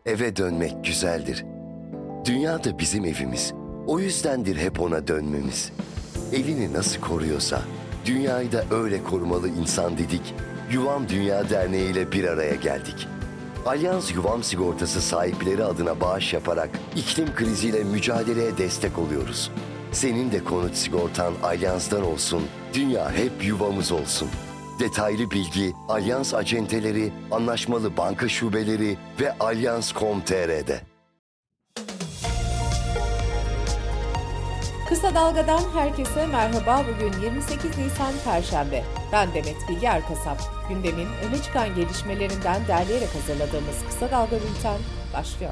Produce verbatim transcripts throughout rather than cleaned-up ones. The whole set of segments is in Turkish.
Eve dönmek güzeldir. Dünya da bizim evimiz. O yüzdendir hep ona dönmemiz. Evini nasıl koruyorsa, dünyayı da öyle korumalı insan dedik. Yuvam Dünya Derneği ile bir araya geldik. Alyans Yuvam Sigortası sahipleri adına bağış yaparak iklim kriziyle mücadeleye destek oluyoruz. Senin de konut sigortan Alyans'tan olsun, dünya hep yuvamız olsun. Detaylı bilgi Alyans acenteleri, anlaşmalı banka şubeleri ve alyans nokta com nokta tr'de. Kısa Dalga'dan herkese merhaba. Bugün yirmi sekiz Nisan Perşembe. Ben Demet Bilge Erkasap. Gündemin öne çıkan gelişmelerinden derleyerek hazırladığımız Kısa Dalga bülten başlıyor.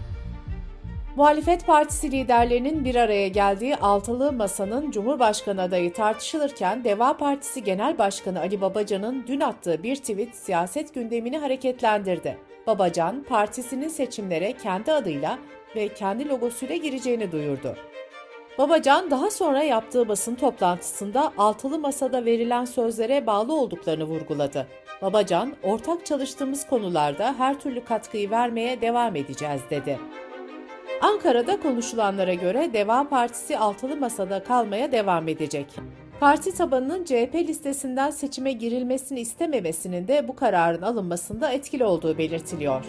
Muhalefet Partisi liderlerinin bir araya geldiği altılı masanın Cumhurbaşkanı adayı tartışılırken Deva Partisi Genel Başkanı Ali Babacan'ın dün attığı bir tweet siyaset gündemini hareketlendirdi. Babacan, partisinin seçimlere kendi adıyla ve kendi logosuyla gireceğini duyurdu. Babacan daha sonra yaptığı basın toplantısında altılı masada verilen sözlere bağlı olduklarını vurguladı. Babacan, ortak çalıştığımız konularda her türlü katkıyı vermeye devam edeceğiz dedi. Ankara'da konuşulanlara göre Deva Partisi altılı masada kalmaya devam edecek. Parti tabanının C H P listesinden seçime girilmesini istememesinin de bu kararın alınmasında etkili olduğu belirtiliyor.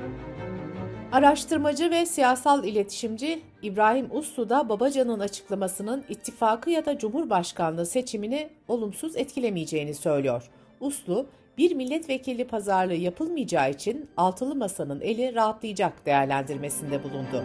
Araştırmacı ve siyasal iletişimci İbrahim Uslu da Babacan'ın açıklamasının ittifakı ya da Cumhurbaşkanlığı seçimini olumsuz etkilemeyeceğini söylüyor. Uslu, bir milletvekili pazarlığı yapılmayacağı için altılı masanın eli rahatlayacak değerlendirmesinde bulundu.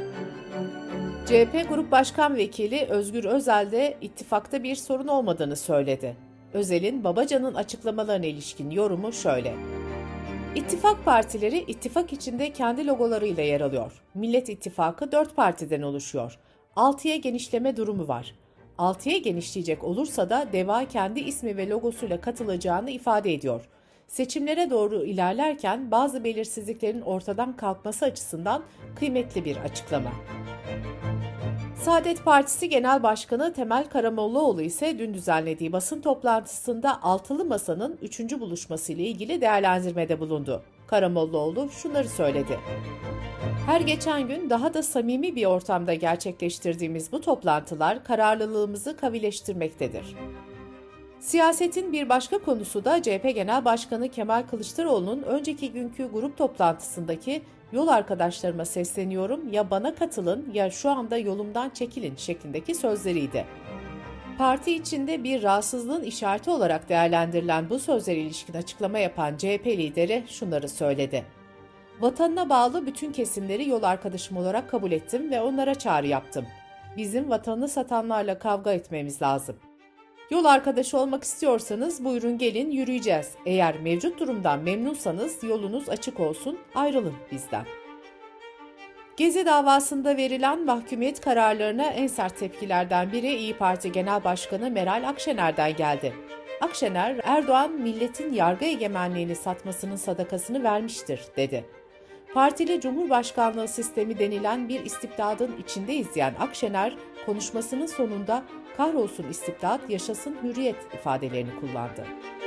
C H P Grup Başkan Vekili Özgür Özel de ittifakta bir sorun olmadığını söyledi. Özel'in Babacan'ın açıklamalarına ilişkin yorumu şöyle: İttifak partileri ittifak içinde kendi logolarıyla yer alıyor. Millet İttifakı dört partiden oluşuyor. altıya genişleme durumu var. altıya genişleyecek olursa da Deva kendi ismi ve logosuyla katılacağını ifade ediyor. Seçimlere doğru ilerlerken bazı belirsizliklerin ortadan kalkması açısından kıymetli bir açıklama. Saadet Partisi Genel Başkanı Temel Karamollaoğlu ise dün düzenlediği basın toplantısında altılı masanın üçüncü buluşması ile ilgili değerlendirmede bulundu. Karamollaoğlu şunları söyledi: Her geçen gün daha da samimi bir ortamda gerçekleştirdiğimiz bu toplantılar kararlılığımızı kavileştirmektedir. Siyasetin bir başka konusu da C H P Genel Başkanı Kemal Kılıçdaroğlu'nun önceki günkü grup toplantısındaki "Yol arkadaşlarıma sesleniyorum, ya bana katılın ya şu anda yolumdan çekilin" şeklindeki sözleriydi. Parti içinde bir rahatsızlığın işareti olarak değerlendirilen bu sözlere ilişkin açıklama yapan C H P lideri şunları söyledi: Vatanına bağlı bütün kesimleri yol arkadaşım olarak kabul ettim ve onlara çağrı yaptım. Bizim vatanını satanlarla kavga etmemiz lazım. Yol arkadaşı olmak istiyorsanız buyurun gelin, yürüyeceğiz. Eğer mevcut durumdan memnunsanız yolunuz açık olsun, ayrılın bizden. Gezi davasında verilen mahkumiyet kararlarına en sert tepkilerden biri İYİ Parti Genel Başkanı Meral Akşener'den geldi. Akşener, Erdoğan milletin yargı egemenliğini satmasının sadakasını vermiştir dedi. Partili Cumhurbaşkanlığı sistemi denilen bir istibdadın içindeyiz diyen Akşener, konuşmasının sonunda "Kahrolsun istibdat, yaşasın hürriyet" ifadelerini kullandı.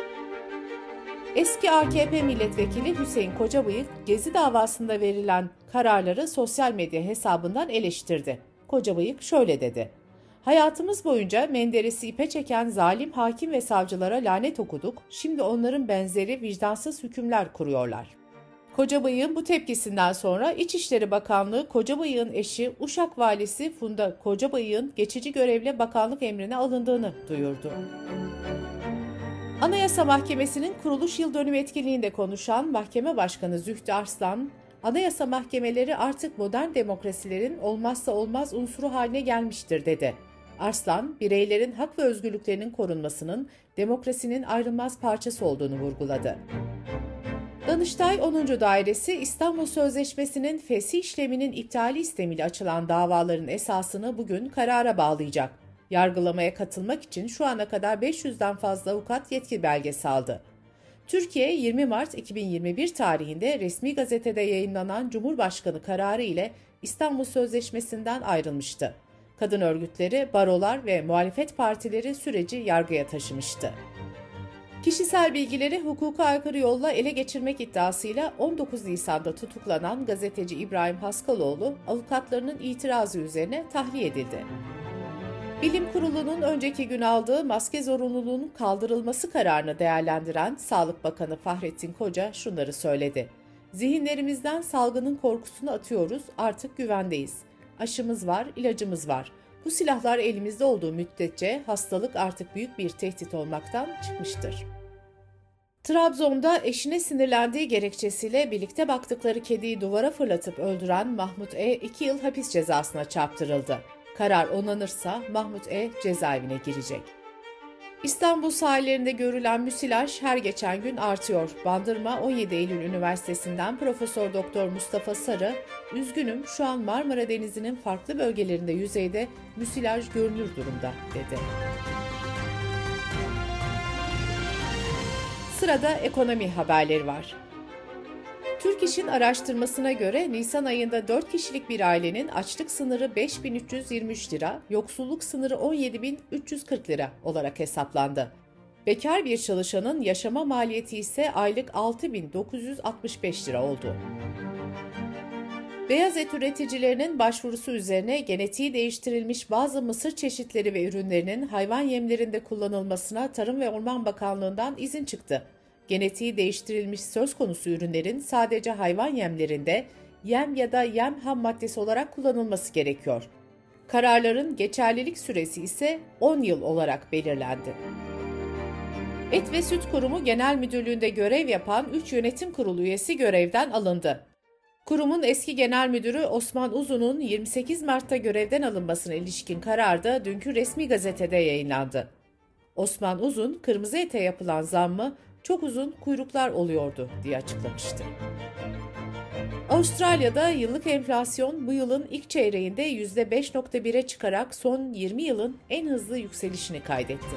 Eski A K P milletvekili Hüseyin Kocabıyık, Gezi davasında verilen kararları sosyal medya hesabından eleştirdi. Kocabıyık şöyle dedi: Hayatımız boyunca Menderes'i ipe çeken zalim hakim ve savcılara lanet okuduk, şimdi onların benzeri vicdansız hükümler kuruyorlar. Kocabıyık'ın bu tepkisinden sonra İçişleri Bakanlığı, Kocabıyık'ın eşi Uşak Valisi Funda Kocabıyık'ın geçici görevle bakanlık emrine alındığını duyurdu. Anayasa Mahkemesi'nin kuruluş yıl dönümü etkinliğinde konuşan Mahkeme Başkanı Zühtü Arslan, "Anayasa mahkemeleri artık modern demokrasilerin olmazsa olmaz unsuru haline gelmiştir" dedi. Arslan, bireylerin hak ve özgürlüklerinin korunmasının demokrasinin ayrılmaz parçası olduğunu vurguladı. Danıştay onuncu Dairesi, İstanbul Sözleşmesi'nin fesih işleminin iptali istemiyle açılan davaların esasını bugün karara bağlayacak. Yargılamaya katılmak için şu ana kadar beş yüzden fazla avukat yetki belgesi aldı. Türkiye, yirmi Mart iki bin yirmi bir tarihinde resmi gazetede yayınlanan Cumhurbaşkanı kararı ile İstanbul Sözleşmesi'nden ayrılmıştı. Kadın örgütleri, barolar ve muhalefet partileri süreci yargıya taşımıştı. Kişisel bilgileri hukuka aykırı yolla ele geçirmek iddiasıyla on dokuz Nisan'da tutuklanan gazeteci İbrahim Haskaloğlu, avukatlarının itirazı üzerine tahliye edildi. Bilim Kurulu'nun önceki gün aldığı maske zorunluluğunun kaldırılması kararını değerlendiren Sağlık Bakanı Fahrettin Koca şunları söyledi. Zihinlerimizden salgının korkusunu atıyoruz, artık güvendeyiz. Aşımız var, ilacımız var. Bu silahlar elimizde olduğu müddetçe hastalık artık büyük bir tehdit olmaktan çıkmıştır. Trabzon'da eşine sinirlendiği gerekçesiyle birlikte baktıkları kediyi duvara fırlatıp öldüren Mahmut E. iki yıl hapis cezasına çarptırıldı. Karar onanırsa Mahmut E. cezaevine girecek. İstanbul sahillerinde görülen müsilaj her geçen gün artıyor. Bandırma on yedi Eylül Üniversitesi'nden Profesör Doktor Mustafa Sarı, "Üzgünüm, şu an Marmara Denizi'nin farklı bölgelerinde yüzeyde müsilaj görünür durumda," dedi. Sırada ekonomi haberleri var. Türk İş'in araştırmasına göre Nisan ayında dört kişilik bir ailenin açlık sınırı beş bin üç yüz yirmi üç lira, yoksulluk sınırı on yedi bin üç yüz kırk lira olarak hesaplandı. Bekar bir çalışanın yaşama maliyeti ise aylık altı bin dokuz yüz altmış beş lira oldu. Beyaz et üreticilerinin başvurusu üzerine genetiği değiştirilmiş bazı mısır çeşitleri ve ürünlerinin hayvan yemlerinde kullanılmasına Tarım ve Orman Bakanlığı'ndan izin çıktı. Genetiği değiştirilmiş söz konusu ürünlerin sadece hayvan yemlerinde yem ya da yem ham maddesi olarak kullanılması gerekiyor. Kararların geçerlilik süresi ise on yıl olarak belirlendi. Et ve Süt Kurumu Genel Müdürlüğü'nde görev yapan üç yönetim kurulu üyesi görevden alındı. Kurumun eski genel müdürü Osman Uzun'un yirmi sekiz Mart'ta görevden alınmasına ilişkin karar da dünkü resmi gazetede yayınlandı. Osman Uzun, kırmızı ete yapılan zammı çok uzun kuyruklar oluyordu diye açıklamıştı. Avustralya'da yıllık enflasyon bu yılın ilk çeyreğinde yüzde beş virgül bire çıkarak son yirmi yılın en hızlı yükselişini kaydetti.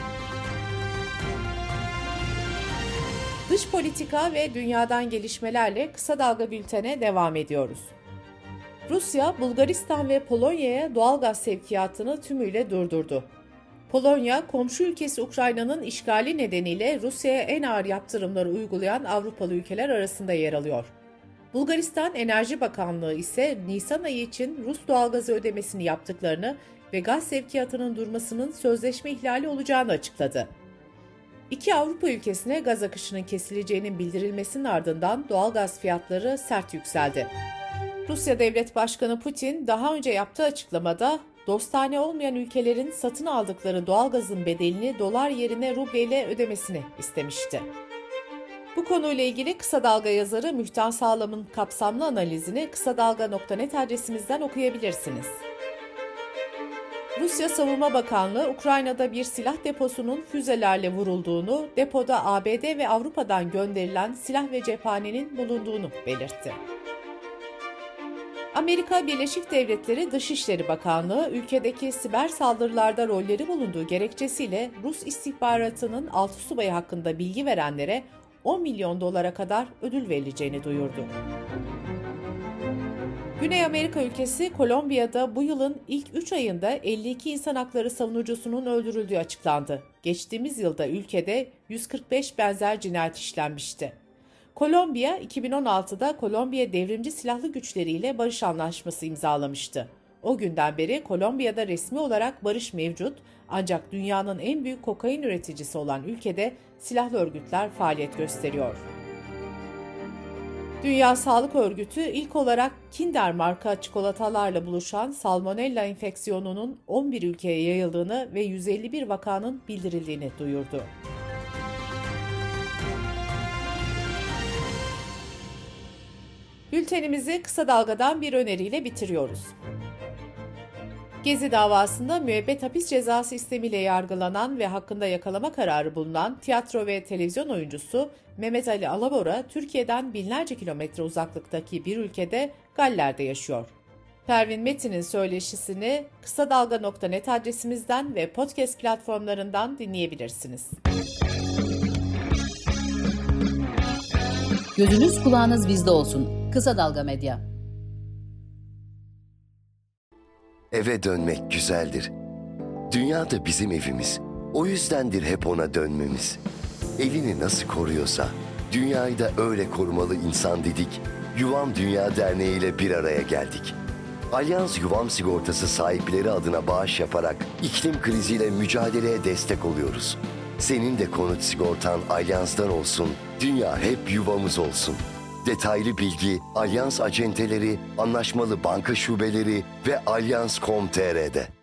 Dış politika ve dünyadan gelişmelerle kısa dalga bültene devam ediyoruz. Rusya, Bulgaristan ve Polonya'ya doğalgaz sevkiyatını tümüyle durdurdu. Polonya, komşu ülkesi Ukrayna'nın işgali nedeniyle Rusya'ya en ağır yaptırımları uygulayan Avrupalı ülkeler arasında yer alıyor. Bulgaristan Enerji Bakanlığı ise Nisan ayı için Rus doğalgazı ödemesini yaptıklarını ve gaz sevkiyatının durmasının sözleşme ihlali olacağını açıkladı. İki Avrupa ülkesine gaz akışının kesileceğinin bildirilmesinin ardından doğalgaz fiyatları sert yükseldi. Rusya Devlet Başkanı Putin daha önce yaptığı açıklamada dostane olmayan ülkelerin satın aldıkları doğalgazın bedelini dolar yerine rubleyle ödemesini istemişti. Bu konuyla ilgili Kısa Dalga yazarı Mühtan Sağlam'ın kapsamlı analizini kısadalga nokta net adresimizden okuyabilirsiniz. Rusya Savunma Bakanlığı, Ukrayna'da bir silah deposunun füzelerle vurulduğunu, depoda A B D ve Avrupa'dan gönderilen silah ve cephanenin bulunduğunu belirtti. Amerika Birleşik Devletleri Dışişleri Bakanlığı, ülkedeki siber saldırılarda rolleri bulunduğu gerekçesiyle Rus istihbaratının altı subayı hakkında bilgi verenlere on milyon dolara kadar ödül verileceğini duyurdu. Güney Amerika ülkesi Kolombiya'da bu yılın ilk üç ayında elli iki insan hakları savunucusunun öldürüldüğü açıklandı. Geçtiğimiz yılda ülkede yüz kırk beş benzer cinayet işlenmişti. Kolombiya, iki bin on altıda Kolombiya Devrimci Silahlı Güçleri ile barış anlaşması imzalamıştı. O günden beri Kolombiya'da resmi olarak barış mevcut, ancak dünyanın en büyük kokain üreticisi olan ülkede silahlı örgütler faaliyet gösteriyor. Dünya Sağlık Örgütü ilk olarak Kinder marka çikolatalarla buluşan salmonella enfeksiyonunun on bir ülkeye yayıldığını ve yüz elli bir vakanın bildirildiğini duyurdu. Bültenimizi kısa dalgadan bir öneriyle bitiriyoruz. Gezi davasında müebbet hapis cezası istemiyle yargılanan ve hakkında yakalama kararı bulunan tiyatro ve televizyon oyuncusu Mehmet Ali Alabora, Türkiye'den binlerce kilometre uzaklıktaki bir ülkede Galler'de yaşıyor. Pervin Metin'in söyleşisini kısa dalga nokta net adresimizden ve podcast platformlarından dinleyebilirsiniz. Gözünüz kulağınız bizde olsun. Kısa Dalga Medya. Eve dönmek güzeldir. Dünya da bizim evimiz. O yüzdendir hep ona dönmemiz. Evini nasıl koruyorsa, dünyayı da öyle korumalı insan dedik, Yuvam Dünya Derneği ile bir araya geldik. Alyans Yuvam Sigortası sahipleri adına bağış yaparak iklim kriziyle mücadeleye destek oluyoruz. Senin de konut sigortan Alyans'tan olsun, dünya hep yuvamız olsun. Detaylı bilgi Alyans acenteleri, anlaşmalı banka şubeleri ve alyans nokta com nokta tr'de.